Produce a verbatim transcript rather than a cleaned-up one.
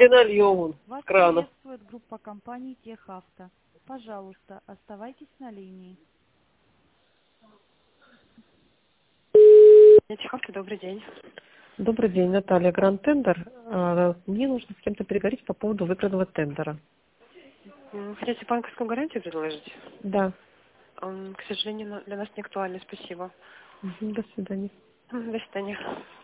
где нальем он Вас с крана. приветствует группа компаний Техавто. Пожалуйста, оставайтесь на линии. Техавто, добрый день. Добрый день, Наталья, Гранд Тендер. А, Мне нужно с кем-то переговорить по поводу выигранного тендера. М, Хотите банковскую гарантию предложить? Да. М, К сожалению, на- для нас не актуально, спасибо. Мгм, до свидания. М, До свидания.